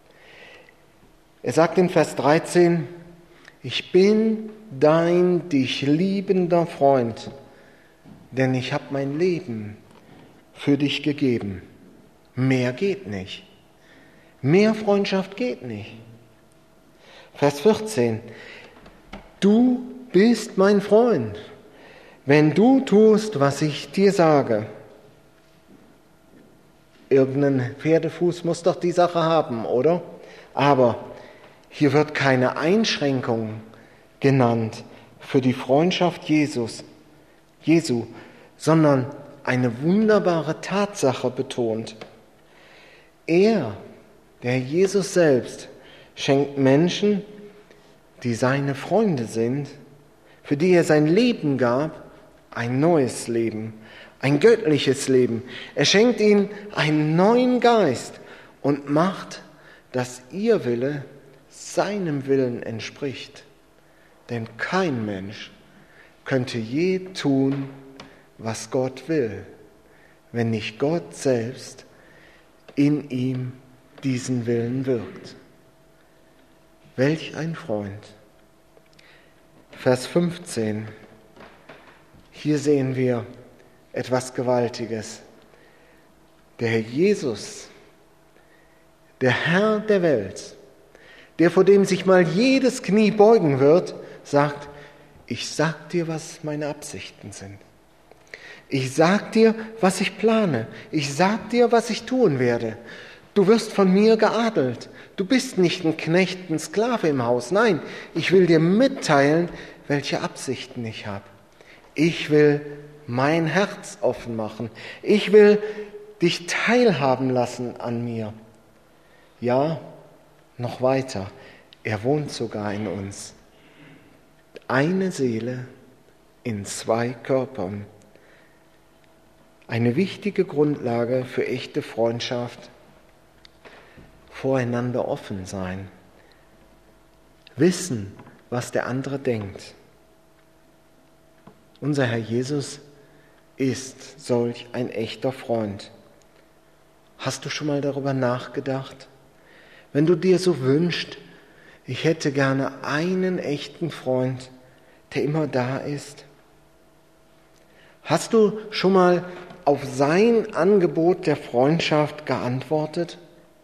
Er sagt in Vers dreizehn, ich bin dein dich liebender Freund, denn ich habe mein Leben für dich gegeben. Mehr geht nicht. Mehr Freundschaft geht nicht. Vers vierzehn. Du bist mein Freund, wenn du tust, was ich dir sage. Irgendein Pferdefuß muss doch die Sache haben, oder? Aber hier wird keine Einschränkung genannt für die Freundschaft Jesus, Jesu, sondern eine wunderbare Tatsache betont. Er, der Jesus selbst, schenkt Menschen, die seine Freunde sind, für die er sein Leben gab, ein neues Leben, ein göttliches Leben. Er schenkt ihnen einen neuen Geist und macht, dass ihr Wille seinem Willen entspricht. Denn kein Mensch könnte je tun, was Gott will, wenn nicht Gott selbst in ihm diesen Willen wirkt. Welch ein Freund. Vers fünfzehn. Hier sehen wir etwas Gewaltiges. Der Herr Jesus, der Herr der Welt, der vor dem sich mal jedes Knie beugen wird, sagt, ich sag dir, was meine Absichten sind. Ich sag dir, was ich plane. Ich sag dir, was ich tun werde. Du wirst von mir geadelt. Du bist nicht ein Knecht, ein Sklave im Haus. Nein, ich will dir mitteilen, welche Absichten ich habe. Ich will mein Herz offen machen. Ich will dich teilhaben lassen an mir. Ja, noch weiter. Er wohnt sogar in uns. Eine Seele in zwei Körpern. Eine wichtige Grundlage für echte Freundschaft. Voreinander offen sein. Wissen, was der andere denkt. Unser Herr Jesus ist solch ein echter Freund. Hast du schon mal darüber nachgedacht? Wenn du dir so wünschst, ich hätte gerne einen echten Freund, der immer da ist. Hast du schon mal auf sein Angebot der Freundschaft geantwortet?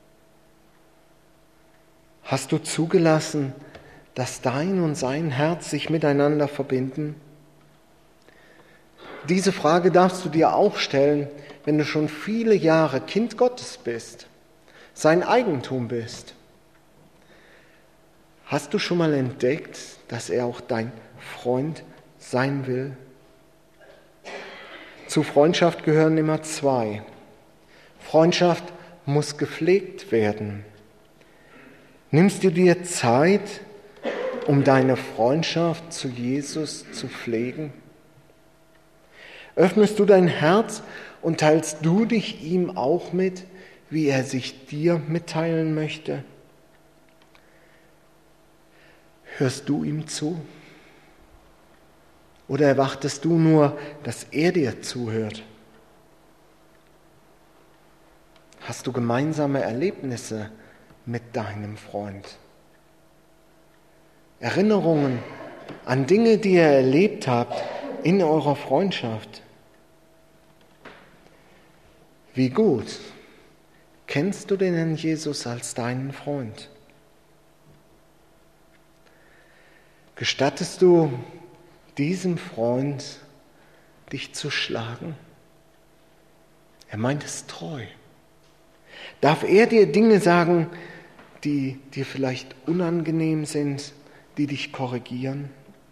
Hast du zugelassen, dass dein und sein Herz sich miteinander verbinden? Diese Frage darfst du dir auch stellen, wenn du schon viele Jahre Kind Gottes bist, sein Eigentum bist. Hast du schon mal entdeckt, dass er auch dein Freund sein will? Zu Freundschaft gehören immer zwei. Freundschaft muss gepflegt werden. Nimmst du dir Zeit, um deine Freundschaft zu Jesus zu pflegen? Öffnest du dein Herz und teilst du dich ihm auch mit, wie er sich dir mitteilen möchte? Hörst du ihm zu? Oder erwartest du nur, dass er dir zuhört? Hast du gemeinsame Erlebnisse mit deinem Freund? Erinnerungen an Dinge, die ihr erlebt habt in eurer Freundschaft. Wie gut kennst du den Herrn Jesus als deinen Freund? Gestattest du diesem Freund, dich zu schlagen? Er meint es treu. Darf er dir Dinge sagen, die dir vielleicht unangenehm sind, die dich korrigieren?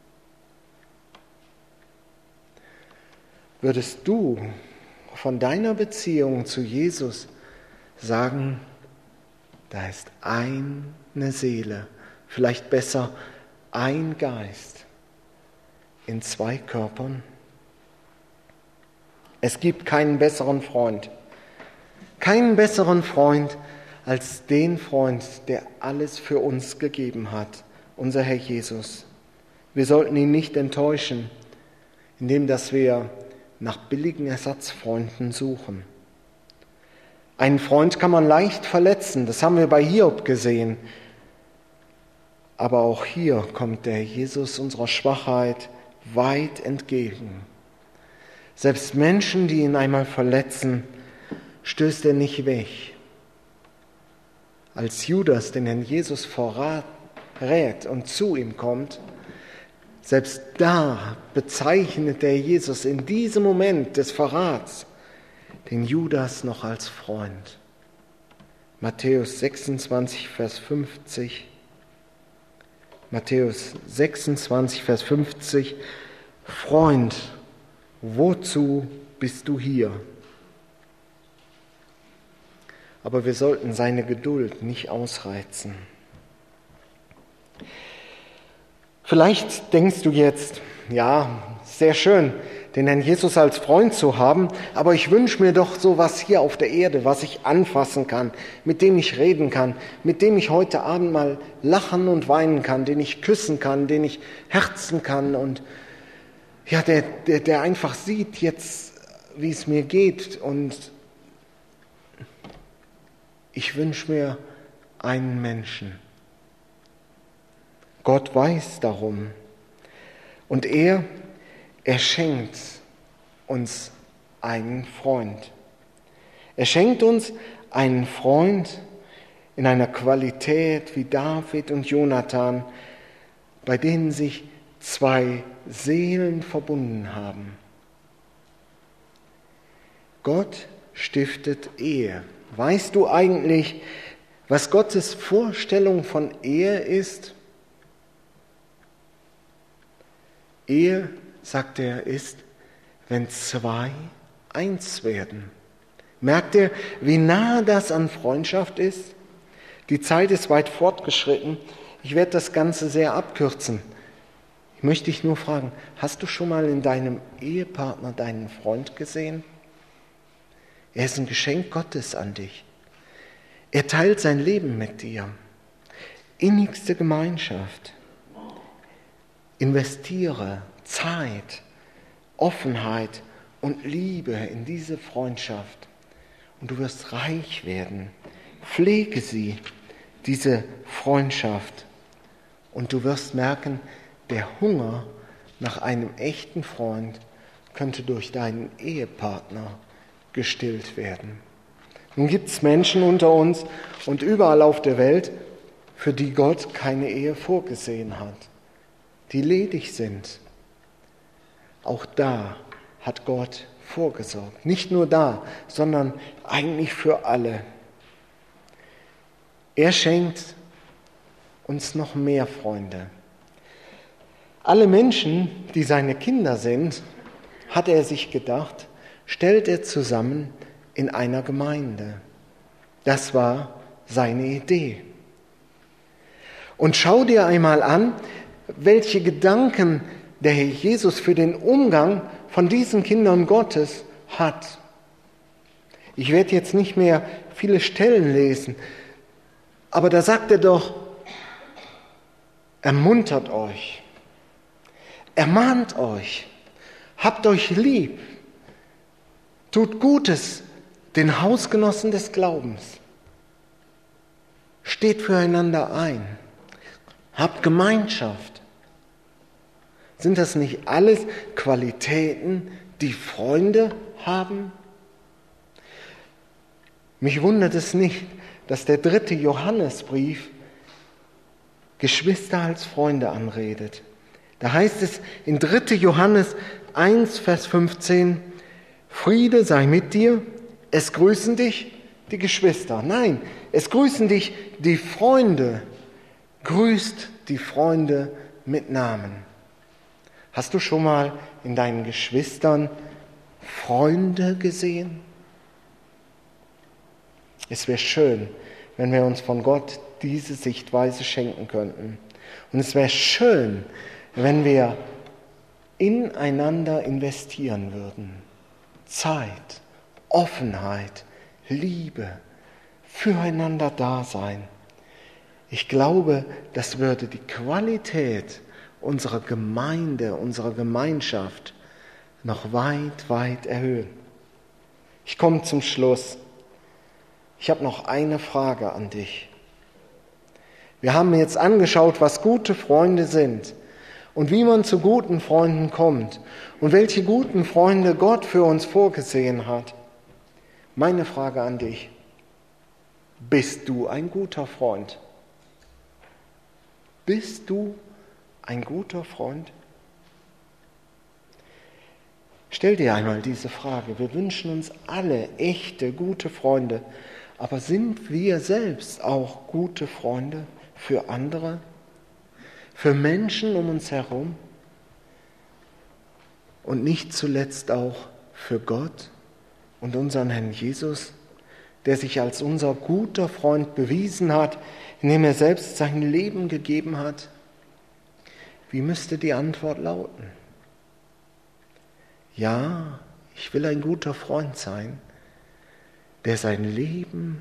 Würdest du von deiner Beziehung zu Jesus sagen, da ist eine Seele, vielleicht besser ein Geist in zwei Körpern? Es gibt keinen besseren Freund, keinen besseren Freund als den Freund, der alles für uns gegeben hat, unser Herr Jesus. Wir sollten ihn nicht enttäuschen, indem dass wir nach billigen Ersatzfreunden suchen. Einen Freund kann man leicht verletzen, das haben wir bei Hiob gesehen. Aber auch hier kommt der Jesus unserer Schwachheit weit entgegen. Selbst Menschen, die ihn einmal verletzen, stößt er nicht weg. Als Judas den Herrn Jesus verrät und zu ihm kommt, selbst da bezeichnet der Jesus in diesem Moment des Verrats den Judas noch als Freund. Matthäus sechsundzwanzig, Vers fünfzig. Matthäus sechsundzwanzig, Vers fünfzig. Freund, wozu bist du hier? Aber wir sollten seine Geduld nicht ausreizen. Vielleicht denkst du jetzt, ja, sehr schön, den Herrn Jesus als Freund zu haben, aber ich wünsche mir doch sowas hier auf der Erde, was ich anfassen kann, mit dem ich reden kann, mit dem ich heute Abend mal lachen und weinen kann, den ich küssen kann, den ich herzen kann und ja, der, der, der einfach sieht jetzt, wie es mir geht. Und ich wünsche mir einen Menschen. Gott weiß darum. Und er, er schenkt uns einen Freund. Er schenkt uns einen Freund in einer Qualität wie David und Jonathan, bei denen sich zwei Seelen verbunden haben. Gott stiftet Ehe. Weißt du eigentlich, was Gottes Vorstellung von Ehe ist? Ehe, sagt er, ist, wenn zwei eins werden. Merkt ihr, wie nah das an Freundschaft ist? Die Zeit ist weit fortgeschritten. Ich werde das Ganze sehr abkürzen. Ich möchte dich nur fragen, hast du schon mal in deinem Ehepartner deinen Freund gesehen? Er ist ein Geschenk Gottes an dich. Er teilt sein Leben mit dir. Innigste Gemeinschaft. Investiere Zeit, Offenheit und Liebe in diese Freundschaft und du wirst reich werden. Pflege sie, diese Freundschaft, und du wirst merken, der Hunger nach einem echten Freund könnte durch deinen Ehepartner gestillt werden. Nun gibt es Menschen unter uns und überall auf der Welt, für die Gott keine Ehe vorgesehen hat, die ledig sind. Auch da hat Gott vorgesorgt. Nicht nur da, sondern eigentlich für alle. Er schenkt uns noch mehr Freunde. Alle Menschen, die seine Kinder sind, hat er sich gedacht, stellt er zusammen in einer Gemeinde. Das war seine Idee. Und schau dir einmal an, welche Gedanken der Herr Jesus für den Umgang von diesen Kindern Gottes hat. Ich werde jetzt nicht mehr viele Stellen lesen, aber da sagt er doch, ermuntert euch, ermahnt euch, habt euch lieb, tut Gutes den Hausgenossen des Glaubens, steht füreinander ein, habt Gemeinschaft. Sind das nicht alles Qualitäten, die Freunde haben? Mich wundert es nicht, dass der dritte Johannesbrief Geschwister als Freunde anredet. Da heißt es in dritter Johannes eins, Vers fünfzehn, Friede sei mit dir, es grüßen dich die Geschwister. Nein, es grüßen dich die Freunde. Grüßt die Freunde mit Namen. Hast du schon mal in deinen Geschwistern Freunde gesehen? Es wäre schön, wenn wir uns von Gott diese Sichtweise schenken könnten. Und es wäre schön, wenn wir ineinander investieren würden. Zeit, Offenheit, Liebe, füreinander da sein. Ich glaube, das würde die Qualität unserer Gemeinde, unserer Gemeinschaft noch weit, weit erhöhen. Ich komme zum Schluss. Ich habe noch eine Frage an dich. Wir haben jetzt angeschaut, was gute Freunde sind und wie man zu guten Freunden kommt und welche guten Freunde Gott für uns vorgesehen hat. Meine Frage an dich: Bist du ein guter Freund? Bist du ein guter Freund? Stell dir einmal diese Frage. Wir wünschen uns alle echte, gute Freunde. Aber sind wir selbst auch gute Freunde für andere? Für Menschen um uns herum? Und nicht zuletzt auch für Gott und unseren Herrn Jesus, der sich als unser guter Freund bewiesen hat, indem er selbst sein Leben gegeben hat? Wie müsste die Antwort lauten? Ja, ich will ein guter Freund sein, der sein Leben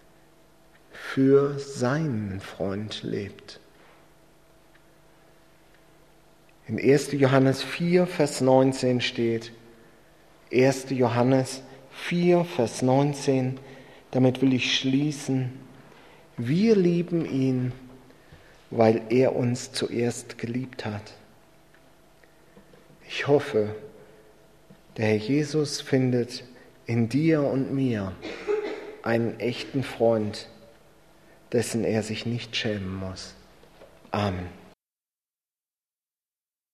für seinen Freund lebt. In erster Johannes vier, Vers neunzehn steht, erster Johannes vier, Vers neunzehn, damit will ich schließen, wir lieben ihn, weil er uns zuerst geliebt hat. Ich hoffe, der Herr Jesus findet in dir und mir einen echten Freund, dessen er sich nicht schämen muss. Amen.